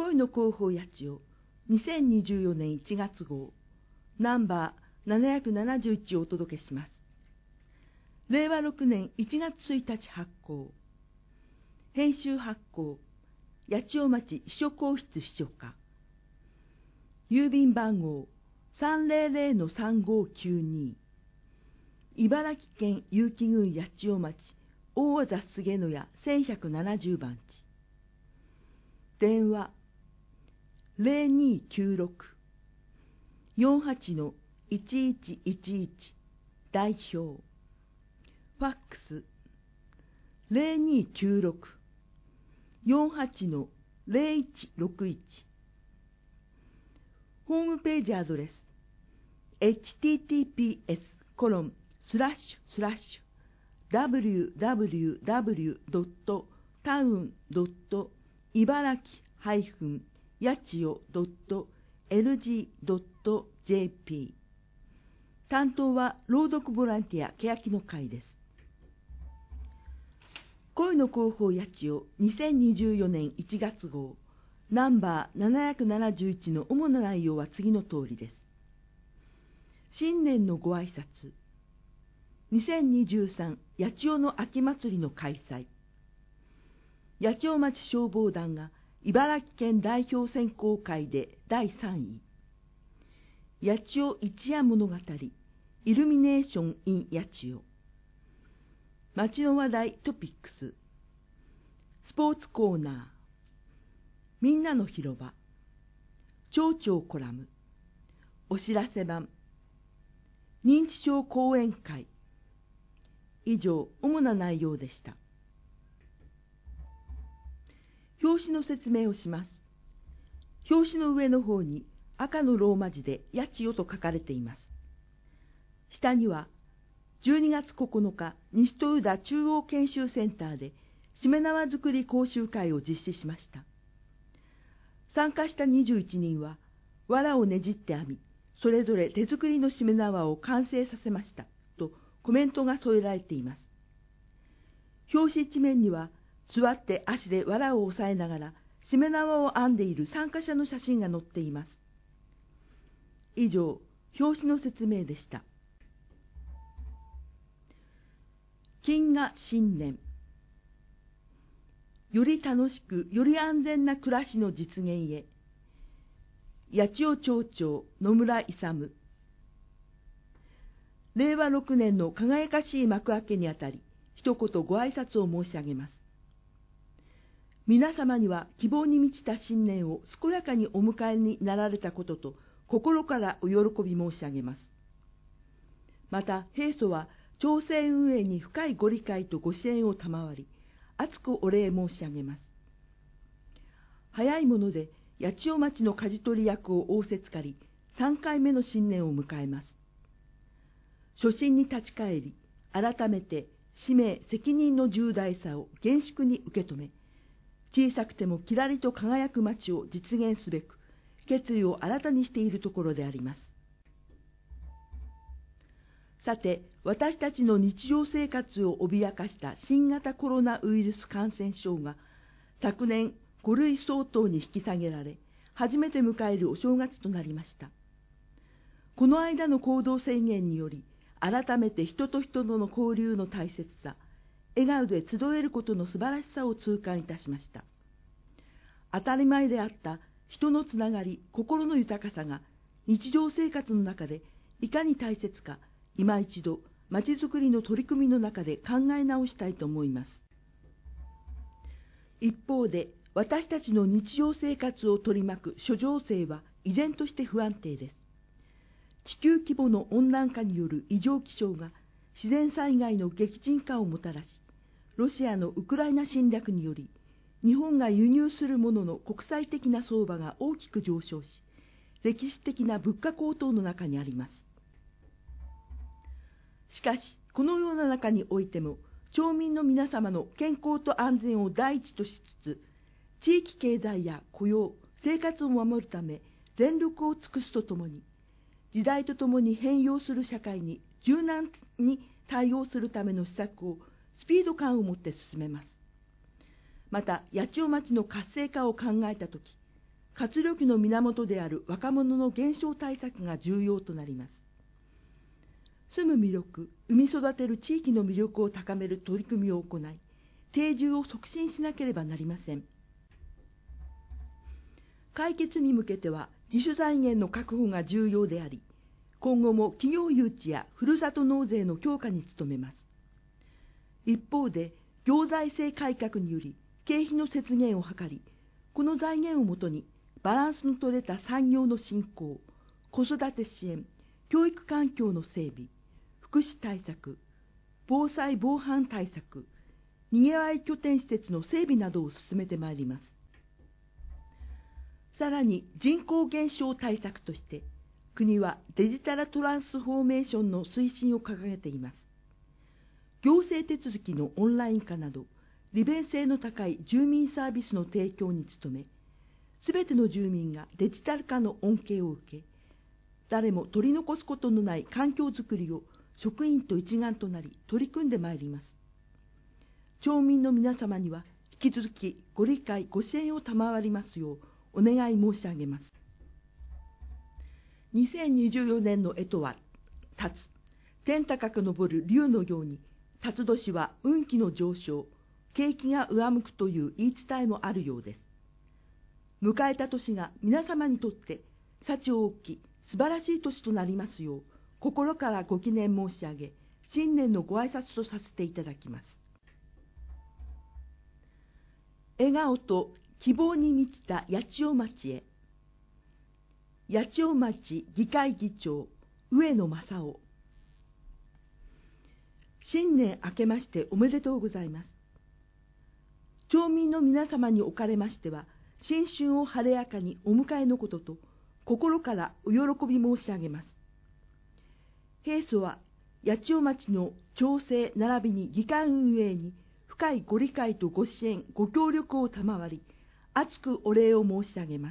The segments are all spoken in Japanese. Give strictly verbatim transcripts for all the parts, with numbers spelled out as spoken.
恋の広報八千代にせんにじゅうよねんいちがつ号ナンバーななひゃくななじゅういちをお届けします。れいわろくねんいちがつついたち発行。編集発行八千代町秘書公室秘書課。郵便番号 さんぜろぜろのさんごきゅうに 茨城県結城郡八千代町大座菅野屋せんひゃくななじゅうばんち。電話 ゼロにきゅうろく よんはちのいちいちいちいち 代表。ファックス ゼロにきゅうろく よんはちのゼロいちろくいち。ホームページアドレス エイチティーティーピーエスコロンスラッシュスラッシュダブリューダブリューダブリュードットタウンドット茨城ハイフン八千代ドットエルジードットジェーピー。担当は朗読ボランティア欅の会です。恋の広報八千代にせんにじゅうよねんいちがつ号ナンバーななひゃくななじゅういちの主な内容は次の通りです。新年のご挨拶、にせんにじゅうさん八千代の秋祭りの開催、八千代町消防団が茨城県代表選考会でだいさんい、八千代一夜物語イルミネーション in 八千代、町の話題トピックス、スポーツコーナー、みんなの広場、町長コラム、お知らせ版、認知症講演会。以上、主な内容でした。表紙の説明をします。表紙の上の方に赤のローマ字で八千代と書かれています。下にはじゅうにがつここのか西豊田中央研修センターでしめ縄作り講習会を実施しました。参加したにじゅういちにんは藁をねじって編み、それぞれ手作りのしめ縄を完成させましたとコメントが添えられています。表紙一面には座って足で藁を押さえながらしめ縄を編んでいる参加者の写真が載っています。以上、表紙の説明でした。金河新年。より楽しく、より安全な暮らしの実現へ。八千代町長野村勇。れいわろくねんの輝かしい幕開けにあたり、一言ご挨拶を申し上げます。皆様には希望に満ちた新年を健やかにお迎えになられたことと、心からお喜び申し上げます。また、平素は町政運営に深いご理解とご支援を賜り、厚くお礼申し上げます。早いもので八千代町の舵取り役を仰せつかり、さんかいめの新年を迎えます。初心に立ち返り、改めて使命責任の重大さを厳粛に受け止め、小さくてもきらりと輝く町を実現すべく、決意を新たにしているところであります。さて、私たちの日常生活を脅かした新型コロナウイルス感染症が昨年ごるい相当に引き下げられ、初めて迎えるお正月となりました。この間の行動制限により、改めて人と人との交流の大切さ、笑顔で集えることの素晴らしさを痛感いたしました。当たり前であった人のつながり、心の豊かさが日常生活の中でいかに大切か、今一度、まちづくりの取り組みの中で考え直したいと思います。一方で、私たちの日常生活を取り巻く諸情勢は依然として不安定です。地球規模の温暖化による異常気象が自然災害の激甚化をもたらし、ロシアのウクライナ侵略により、日本が輸入するものの国際的な相場が大きく上昇し、歴史的な物価高騰の中にあります。しかし、このような中においても、町民の皆様の健康と安全を第一としつつ、地域経済や雇用、生活を守るため全力を尽くすとともに、時代とともに変容する社会に柔軟に対応するための施策をスピード感を持って進めます。また、八千代町の活性化を考えたとき、 活力の源である若者の減少対策が重要となります。住む魅力、生み育てる地域の魅力を高める取り組みを行い、定住を促進しなければなりません。解決に向けては自主財源の確保が重要であり、今後も企業誘致やふるさと納税の強化に努めます。一方で、行財政改革により経費の節減を図り、この財源をもとにバランスの取れた産業の振興、子育て支援、教育環境の整備、福祉対策、防災防犯対策、にぎわい拠点施設の整備などを進めてまいります。さらに人口減少対策として、国はデジタルトランスフォーメーションの推進を掲げています。行政手続きのオンライン化など、利便性の高い住民サービスの提供に努め、すべての住民がデジタル化の恩恵を受け、誰も取り残すことのない環境づくりを職員と一丸となり取り組んでまいります。町民の皆様には引き続きご理解ご支援を賜りますようお願い申し上げます。にせんにじゅうよねんの干支は辰、天高く昇る龍のように、辰年は運気の上昇、景気が上向くという言い伝えもあるようです。迎えた年が皆様にとって幸大き素晴らしい年となりますよう心からご祈念申し上げ、新年のご挨拶とさせていただきます。笑顔と希望に満ちた八千代町へ。八千代町議会議長上野正夫。新年明けましておめでとうございます。町民の皆様におかれましては、新春を晴れやかにお迎えのことと心からお喜び申し上げます。平素は八千代町の町政並びに議会運営に深いご理解とご支援、ご協力を賜り、厚くお礼を申し上げます。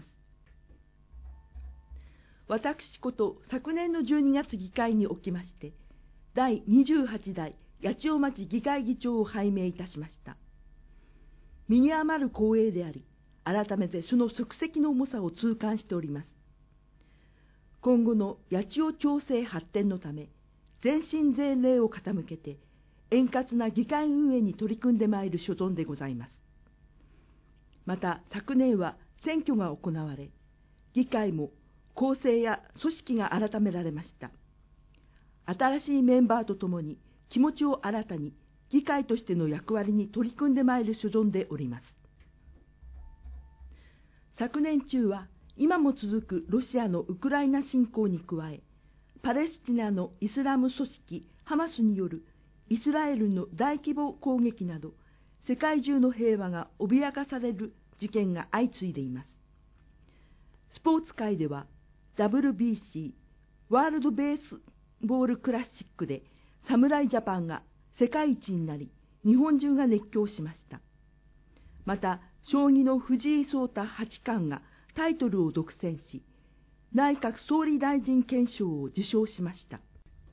私こと昨年のじゅうにがつ議会におきまして、だいにじゅうはちだい八千代町議会議長を拝命いたしました。身に余る光栄であり、改めてその足跡の重さを痛感しております。今後の八千代町政発展のため、全身全霊を傾けて、円滑な議会運営に取り組んでまいる所存でございます。また、昨年は選挙が行われ、議会も構成や組織が改められました。新しいメンバーとともに気持ちを新たに議会としての役割に取り組んでまいる所存でおります。昨年中は今も続くロシアのウクライナ侵攻に加え、パレスチナのイスラム組織ハマスによるイスラエルの大規模攻撃など、世界中の平和が脅かされる事件が相次いでいます。スポーツ界では ダブリュービーシー ワールドベースボールクラシックで侍ジャパンが世界一になり、日本中が熱狂しました。また、将棋の藤井聡太八冠がタイトルを独占し、内閣総理大臣顕彰を受賞しました。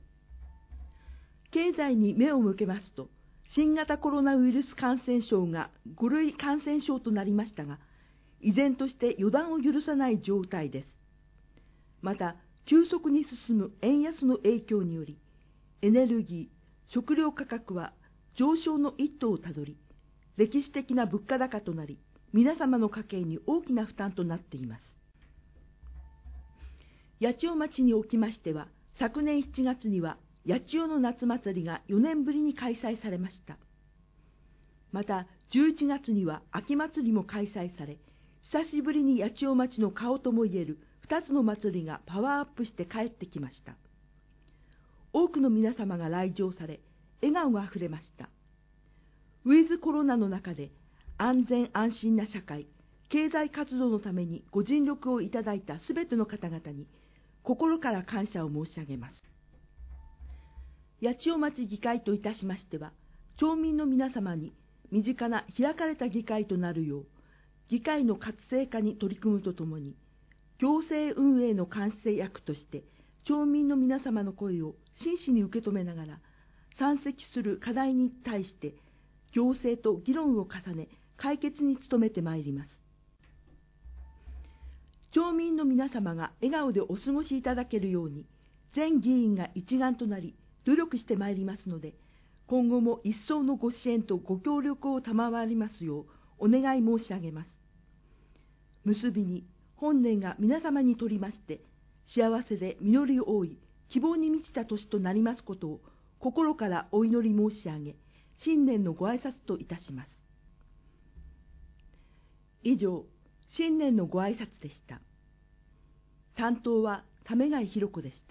経済に目を向けますと、新型コロナウイルス感染症がご類感染症となりましたが、依然として予断を許さない状態です。また、急速に進む円安の影響により、エネルギー、食料価格は上昇の一途をたどり、歴史的な物価高となり、皆様の家計に大きな負担となっています。八千代町におきましては、昨年しちがつには八千代の夏祭りがよねんぶりに開催されました。また、じゅういちがつには秋祭りも開催され、久しぶりに八千代町の顔ともいえるふたつの祭りがパワーアップして帰ってきました。多くの皆様が来場され、笑顔があふれました。ウィズコロナの中で安全安心な社会、経済活動のためにご尽力をいただいたすべての方々に心から感謝を申し上げます。八千代町議会といたしましては、町民の皆様に身近な開かれた議会となるよう、議会の活性化に取り組むとともに、行政運営の監視役として、町民の皆様の声を真摯に受け止めながら、山積する課題に対して、行政と議論を重ね、解決に努めてまいります。 町民の皆様が笑顔でお過ごしいただけるように、全議員が一丸となり努力してまいりますので、今後も一層のご支援とご協力を賜りますようお願い申し上げます。結びに、本年が皆様にとりまして幸せで実り多い希望に満ちた年となりますことを心からお祈り申し上げ、新年のご挨拶といたします。以上、新年のご挨拶でした。担当は為貝弘子でした。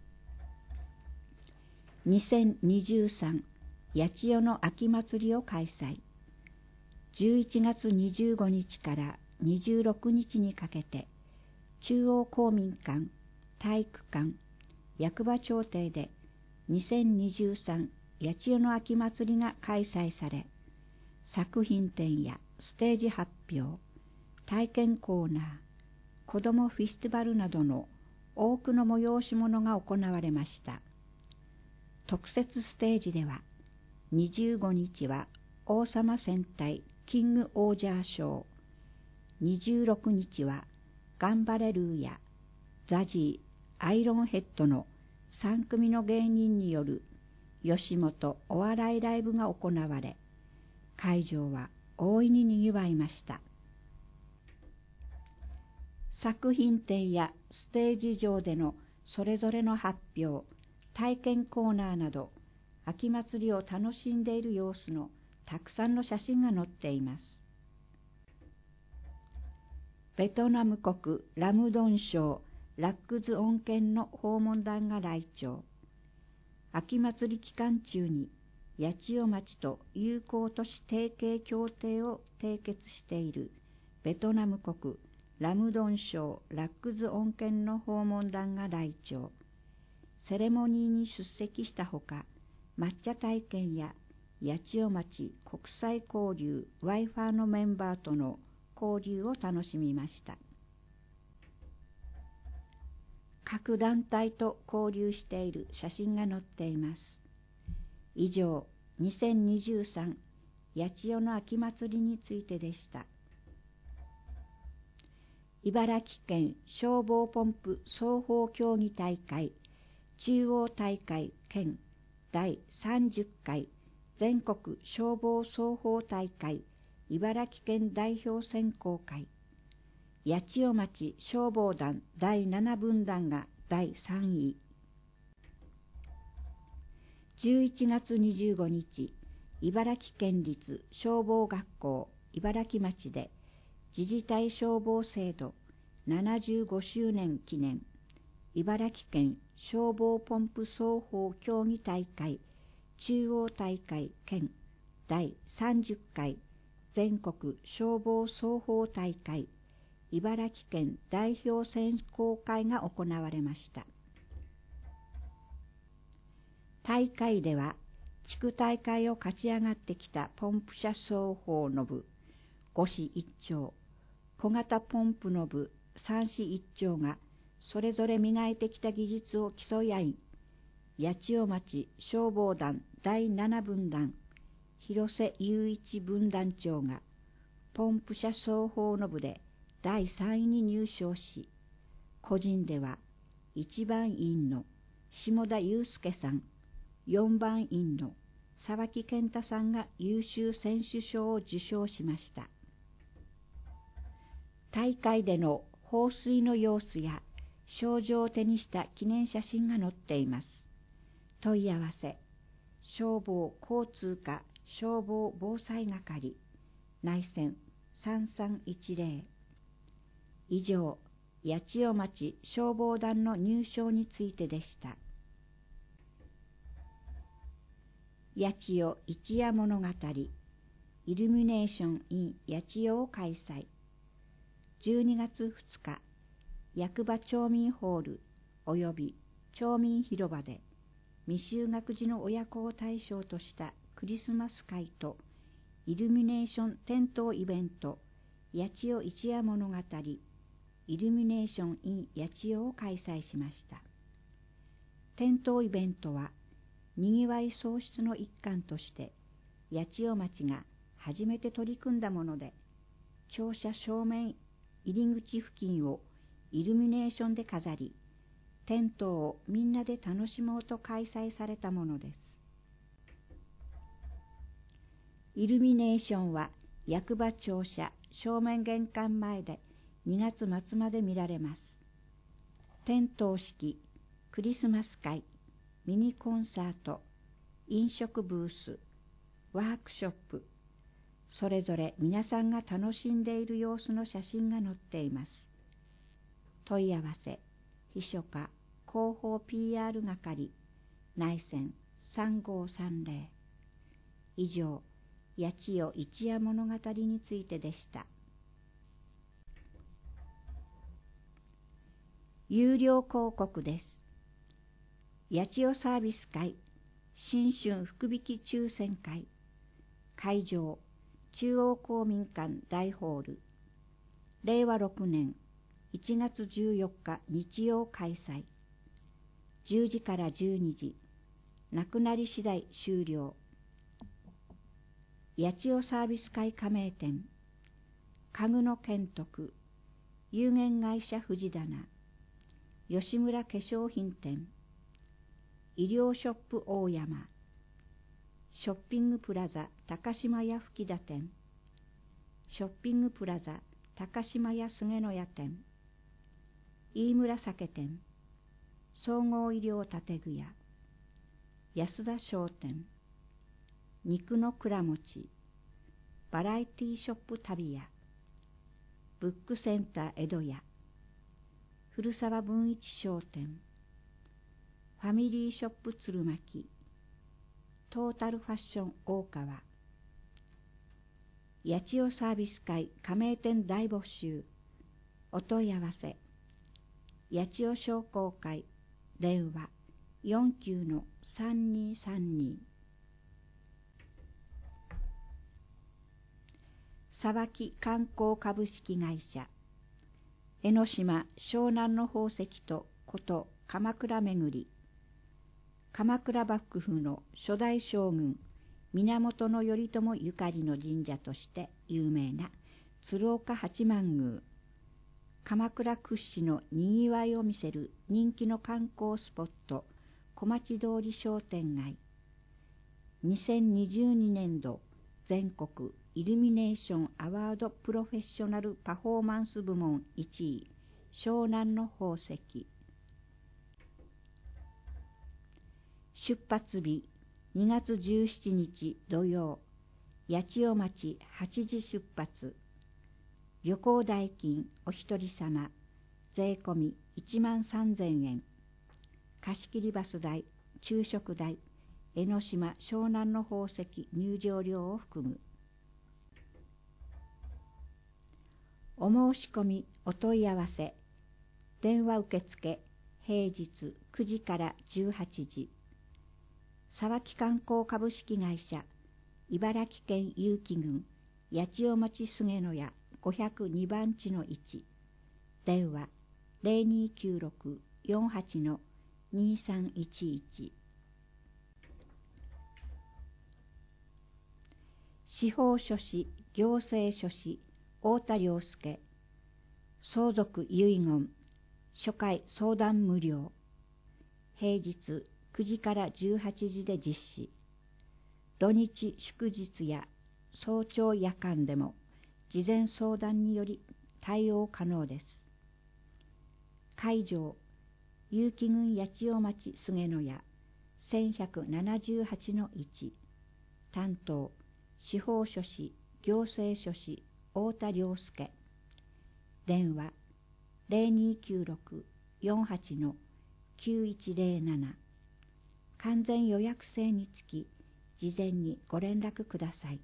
にせんにじゅうさん八千代の秋祭りを開催。じゅういちがつにじゅうごにちからにじゅうろくにちにかけて、中央公民館、体育館、役場庁邸でにせんにじゅうさん八千代の秋祭りが開催され、作品展やステージ発表、体験コーナー、子どもフェスティバルなどの多くの催し物が行われました。特設ステージでは、にじゅうごにちは王様戦隊キングオージャーショー、にじゅうろくにちはガンバレルーやザジー、アイロンヘッドのさんくみの芸人による吉本お笑いライブが行われ、会場は大いににぎわいました。作品展やステージ上でのそれぞれの発表、体験コーナーなど、秋祭りを楽しんでいる様子のたくさんの写真が載っています。ベトナム国ラムドン省ラックズ温泉の訪問団が来庁。秋祭り期間中に八千代町と友好都市提携協定を締結しているベトナム国ラムドン省ラックズ温泉の訪問団が来庁。セレモニーに出席したほか、抹茶体験や八千代町国際交流 ワイファー のメンバーとの交流を楽しみました。各団体と交流している写真が載っています。以上、にせんにじゅうさん八千代の秋祭りについてでした。茨城県消防ポンプ双方競技大会中央大会兼だいさんじゅっかい全国消防双方大会茨城県代表選考会、八千代町消防団だいななぶんだんがだいさんい。じゅういちがつにじゅうごにち、茨城県立消防学校茨城町で自治体消防制度ななじゅうごしゅうねん記念茨城県消防ポンプ双方競技大会中央大会兼だいさんじゅっかい全国消防双方大会茨城県代表選考会が行われました。大会では地区大会を勝ち上がってきたポンプ車双方の部ごしいっちょう、小型ポンプの部さんしいっちょうがそれぞれ磨いてきた技術を競い合い、八千代町消防団だいななぶんだん広瀬雄一分団長がポンプ車双方の部でだいさんいに入賞し、個人ではいちばんいんの下田祐介さん、よんばんいんの沢木健太さんが優秀選手賞を受賞しました。大会での放水の様子や賞状を手にした記念写真が載っています。問い合わせ、消防交通課消防防災係内線さんさんいちぜろ。以上、八千代町消防団の入賞についてでした。八千代一夜物語イルミネーション in 八千代を開催。じゅうにがつふつか、役場町民ホールおよび町民広場で未就学児の親子を対象としたクリスマス会とイルミネーション点灯イベント八千代一夜物語イルミネーション in 八千代を開催しました。点灯イベントはにぎわい創出の一環として八千代町が初めて取り組んだもので、庁舎正面入り口付近をイルミネーションで飾り、テントをみんなで楽しもうと開催されたものです。イルミネーションは役場庁舎正面玄関前でにがつ末まで見られます。点灯式、クリスマス会、ミニコンサート、飲食ブース、ワークショップ、それぞれ皆さんが楽しんでいる様子の写真が載っています。問い合わせ、秘書課、広報 ピーアール 係、内線さんごーさんぜろ。以上、八千代一夜物語についてでした。有料広告です。八千代サービス会新春福引き抽選会、会場中央公民館大ホール、れいわろくねんいちがつじゅうよっか日曜開催、じゅうじからじゅうにじ、なくなり次第終了。八千代サービス会加盟店、家具の健徳、有限会社藤棚、吉村化粧品店、医療ショップ大山、ショッピングプラザ高島屋吹田店、ショッピングプラザ高島屋菅野屋店、飯村酒店、総合医療建具屋、安田商店、肉の蔵餅、バラエティショップ旅屋、ブックセンター江戸屋、古沢文一商店、ファミリーショップ鶴巻、トータルファッション大川、八千代サービス会加盟店大募集、お問い合わせ、八千代商工会、電話 よんきゅうのさんにーさんに。沢木観光株式会社、江ノ島湘南の宝石とこと鎌倉めぐり、鎌倉幕府の初代将軍源頼朝ゆかりの神社として有名な鶴岡八幡宮、鎌倉屈指のにぎわいを見せる人気の観光スポット小町通り商店街、にせんにじゅうにねんど全国イルミネーションアワードプロフェッショナルパフォーマンス部門いちい、湘南の宝石。出発日にがつじゅうしちにち土曜、八千代町はちじ出発。旅行代金お一人様税込みいちまんさんぜんえん。貸切バス代、昼食代、江ノ島湘南の宝石入場料を含む。お申し込みお問い合わせ、電話受付平日くじからじゅうはちじ。沢木観光株式会社、茨城県結城郡八千代町菅野屋ごひゃくにばんちのいち、電話 ゼロにーきゅうろく よんはち にーさんいちいち。司法書士、行政書士、太田良介、相続遺言、初回相談無料、平日くじからじゅうはちじで実施、土日祝日や早朝夜間でも事前相談により対応可能です。会場、結城郡八千代町菅野屋せんひゃくななじゅうはちのいち、担当、司法書士、行政書士、太田良介、電話ゼロにーきゅうろく よんはち きゅういちゼロなな。完全予約制につき事前にご連絡ください。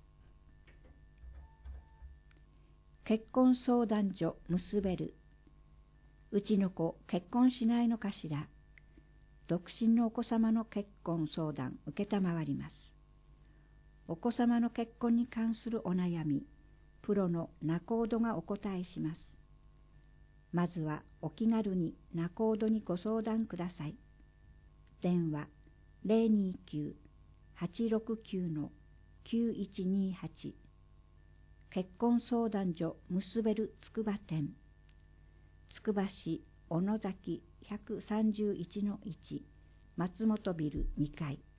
結婚相談所結べる。うちの子結婚しないのかしら。独身のお子様の結婚相談受けたまわります。お子様の結婚に関するお悩み、プロの仲人がお答えします。まずはお気軽に仲人にご相談ください。電話ゼロにーきゅう はちろくきゅう きゅういちにはち。結婚相談所結べるつくば店。 つくば市小野崎ひゃくさんじゅういちのいち松本ビルにかい。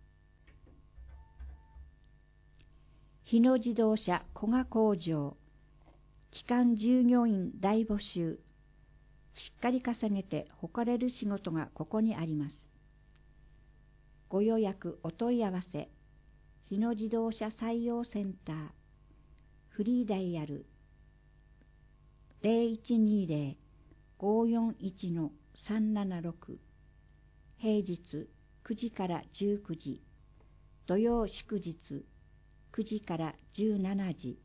日野自動車古賀工場基幹従業員大募集。しっかり稼げて誇れる仕事がここにあります。ご予約お問い合わせ日野自動車採用センターフリーダイヤル ゼロいちにゼロ ごよんいち さんななろく 平日くじからじゅうくじ土曜祝日くじからじゅうしちじ。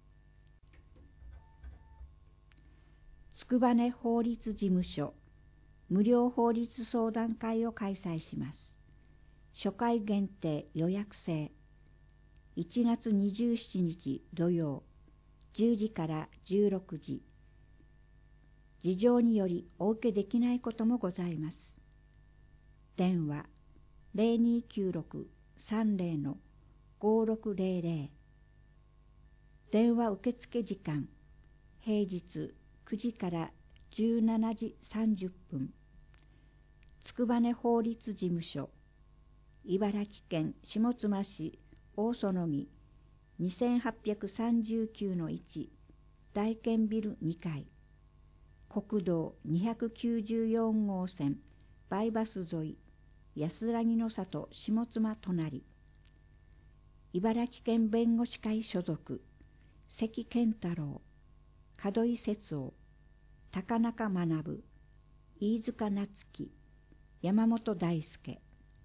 つくばね法律事務所無料法律相談会を開催します。初回限定予約制いちがつにじゅうしちにち土曜じゅうじからじゅうろくじ。事情によりお受けできないこともございます。電話 ゼロにきゅうろく さんゼロ ごろくゼロゼロ。電話受付時間平日くじからじゅうしちじさんじゅっぷん。つくばね法律事務所茨城県下妻市大園木にせんはっぴゃくさんじゅうきゅうのいち大建ビルにかい。国道にひゃくきゅうじゅうよんごうせんバイパス沿い安らぎの里下妻隣。茨城県弁護士会所属関健太郎門井節夫高中学飯塚夏樹山本大輔。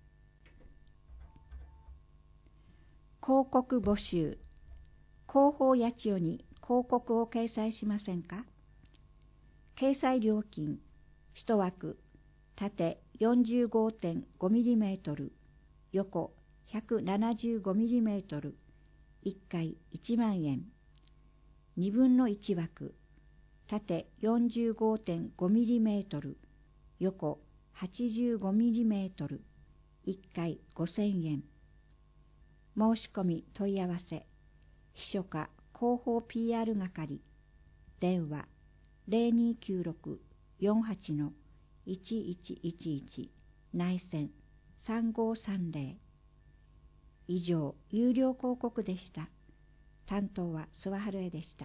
広告募集広報八千代に広告を掲載しませんか。掲載料金いち枠縦 よんじゅうごてんごミリメートル 横 ひゃくななじゅうごミリメートル いっかいいちまんえん。にぶんのいち枠縦 よんじゅうごてんごミリメートル 横 はちじゅうごミリメートル いっかいごせんえん。申し込み問い合わせ秘書課広報 ピーアール 係電話 ゼロにきゅうろく よんはち いちいちいちいち 内線さんごさんゼロ。以上有料広告でした。担当は諏訪春江でした。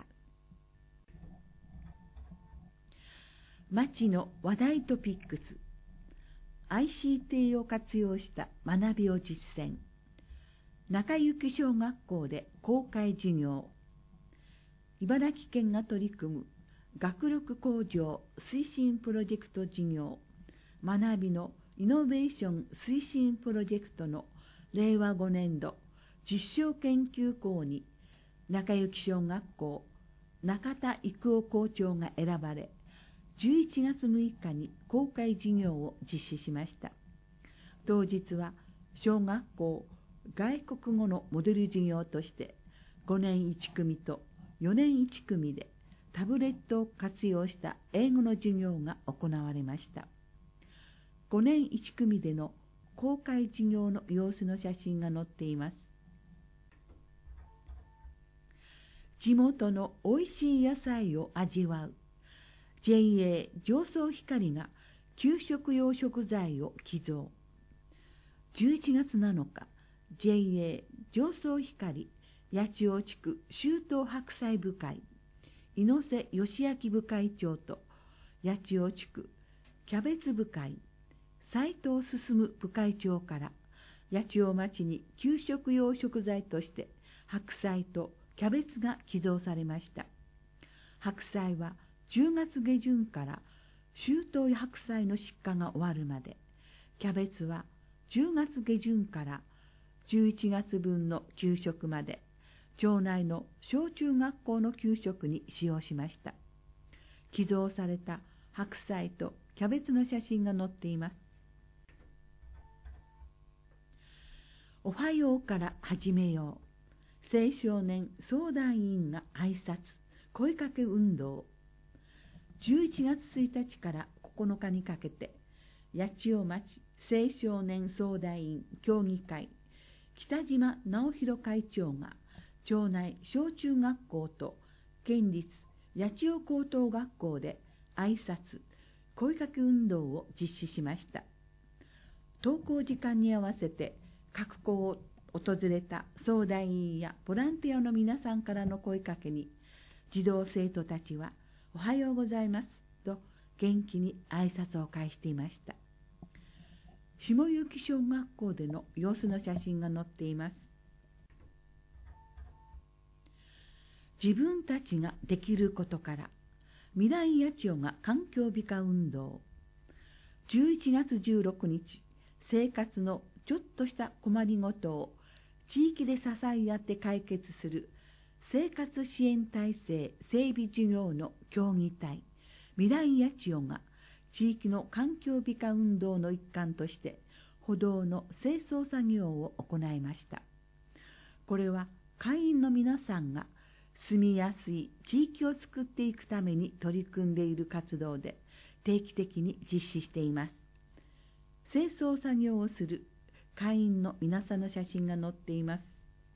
町の話題トピックス アイシーティー を活用した学びを実践。中幸小学校で公開授業。茨城県が取り組む学力向上推進プロジェクト事業学びのイノベーション推進プロジェクトのれいわごねんど実証研究校に中幸小学校中田育夫校長が選ばれ、じゅういちがつむいかに公開授業を実施しました。当日は小学校外国語のモデル授業としてごねんいちくみとよねんいちくみでタブレットを活用した英語の授業が行われました。ごねんいちくみでの公開授業の様子の写真が載っています。地元のおいしい野菜を味わう ジェイエー 上層光が給食用食材を寄贈。じゅういちがつなのか ジェイエー 上層光八千代地区秋冬白菜部会猪瀬義明部会長と八千代地区キャベツ部会斉藤進部会長から八千代町に給食用食材として白菜とキャベツが寄贈されました。白菜はじゅうがつげじゅんから秋冬白菜の出荷が終わるまで、キャベツはじゅうがつげじゅんからじゅういちがつぶんの給食まで、町内の小中学校の給食に使用しました。寄贈された白菜とキャベツの写真が載っています。おはようから始めよう。青少年相談委員が挨拶、声かけ運動。じゅういちがつついたちからここのかにかけて、八千代町青少年相談員協議会北島直弘会長が町内小中学校と県立八千代高等学校で挨拶、声かけ運動を実施しました。登校時間に合わせて各校を訪れた相談員やボランティアの皆さんからの声かけに、児童生徒たちはおはようございますと元気に挨拶を返していました。下結小学校での様子の写真が載っています。自分たちができることから未来八千代が環境美化運動。じゅういちがつじゅうろくにち、生活のちょっとした困りごとを地域で支え合って解決する生活支援体制整備事業の協議体未来八千代が地域の環境美化運動の一環として歩道の清掃作業を行いました。これは会員の皆さんが住みやすい地域を作っていくために取り組んでいる活動で定期的に実施しています。清掃作業をする会員の皆さんの写真が載っています。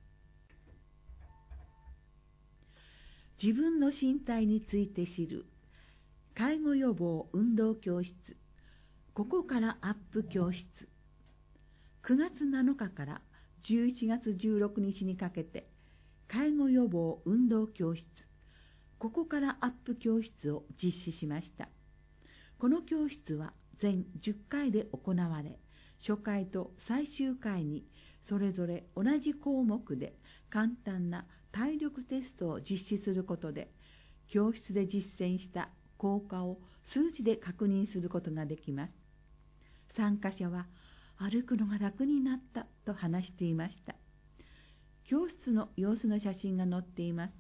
自分の身体について知る介護予防運動教室、ここからアップ教室。くがつなのかからじゅういちがつじゅうろくにちにかけて介護予防運動教室、ここからアップ教室を実施しました。この教室は全じゅっかいで行われ、初回と最終回にそれぞれ同じ項目で簡単な体力テストを実施することで、教室で実践した効果を数値で確認することができます。参加者は歩くのが楽になったと話していました。教室の様子の写真が載っています。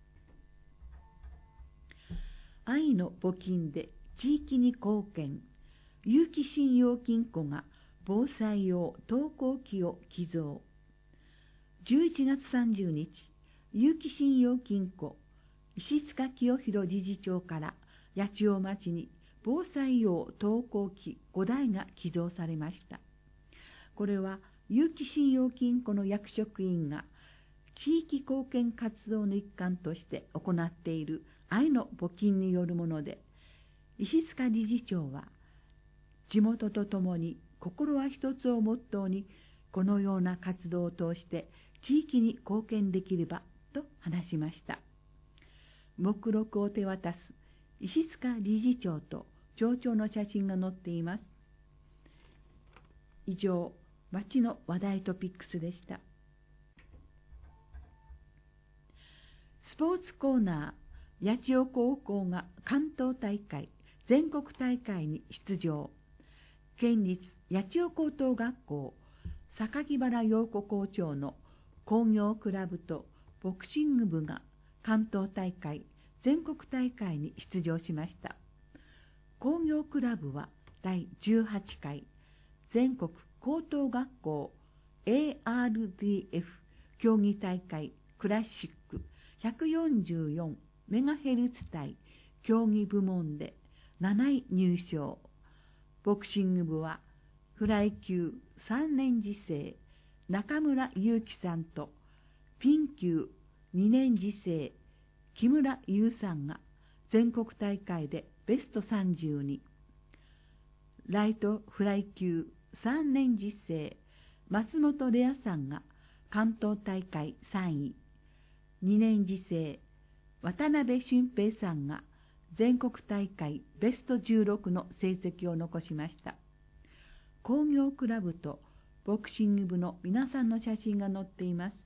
愛の募金で地域に貢献、結城信用金庫が防災用投光器を寄贈。じゅういちがつさんじゅうにち、結城信用金庫石塚清弘理事長から八千代町に防災用投光器ごだいが寄贈されました。これは結城信用金庫の役職員が地域貢献活動の一環として行っている愛の募金によるもので、石塚理事長は地元とともに心は一つをモットーにこのような活動を通して地域に貢献できればと話しました。目録を手渡す石塚理事長と町長の写真が載っています。以上、町の話題トピックスでした。スポーツコーナー、八千代高校が関東大会、全国大会に出場。県立八千代高等学校榊原陽子校長の工業クラブとボクシング部が関東大会、全国大会に出場しました。工業クラブはだいじゅうはちかい全国高等学校 エーアールディーエフ 競技大会クラシック ひゃくよんじゅうよんメガヘルツ帯競技部門でなない入賞。ボクシング部はフライ級さんねん次生中村祐樹さんとピン級にねん次生木村優さんが全国大会でベストさんじゅうに、ライトフライ級さんねん次生松本レアさんが関東大会さんい、にねん次生渡辺俊平さんが全国大会ベストじゅうろくの成績を残しました。工業クラブとボクシング部の皆さんの写真が載っています。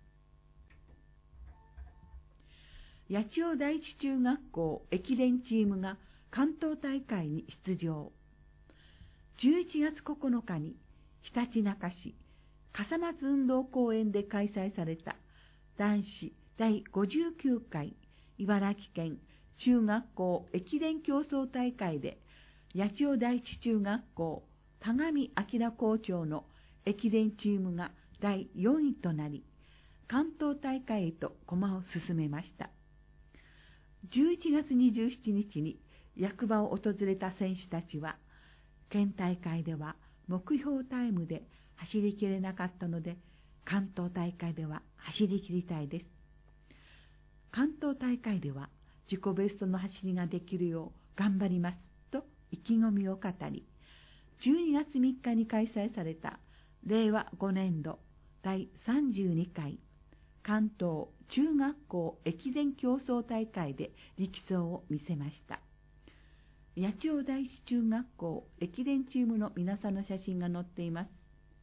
八千代第一中学校駅伝チームが関東大会に出場。じゅういちがつここのかにひたちなか市笠松運動公園で開催された男子だいごじゅうきゅうかい茨城県中学校駅伝競争大会で八千代第一中学校田上明校長の駅伝チームがだいよんいとなり、関東大会へと駒を進めました。じゅういちがつにじゅうしちにちに役場を訪れた選手たちは、県大会では目標タイムで走りきれなかったので、関東大会では走りきりたいです。関東大会では自己ベストの走りができるよう頑張りますと意気込みを語り、じゅうにがつみっかに開催されたれいわごねんどだいさんじゅうにかい関東中学校駅伝競争大会で力走を見せました。八千代第一中学校駅伝チームの皆さんの写真が載っています。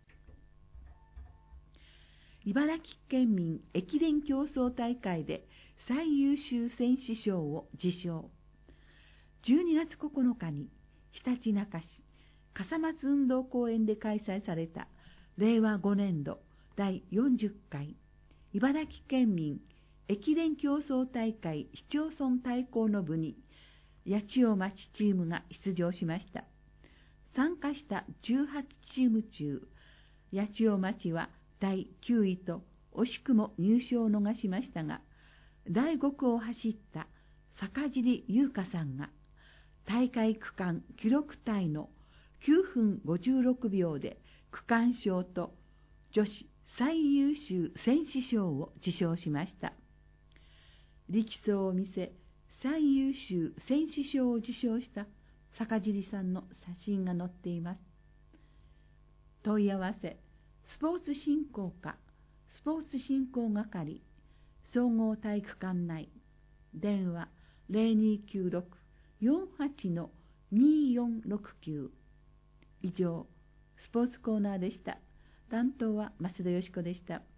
茨城県民駅伝競争大会で最優秀選手賞を受賞。じゅうにがつここのかにひたちなか市笠松運動公園で開催されたれいわごねんどだいよんじゅっかい茨城県民駅伝競争大会市町村対抗の部に八千代町チームが出場しました。参加したじゅうはちチーム中、八千代町はだいきゅういと惜しくも入賞を逃しましたが、だいごくを走った坂尻優香さんが大会区間記録タイのきゅうふんごじゅうろくびょうで区間賞と女子最優秀選手賞を受賞しました。力走を見せ、最優秀選手賞を受賞した坂尻さんの写真が載っています。問い合わせ、スポーツ振興課、スポーツ振興係、総合体育館内、電話 ゼロにきゅうろく よんはち によんろくきゅう。以上、スポーツコーナーでした。担当は増田よし子でした。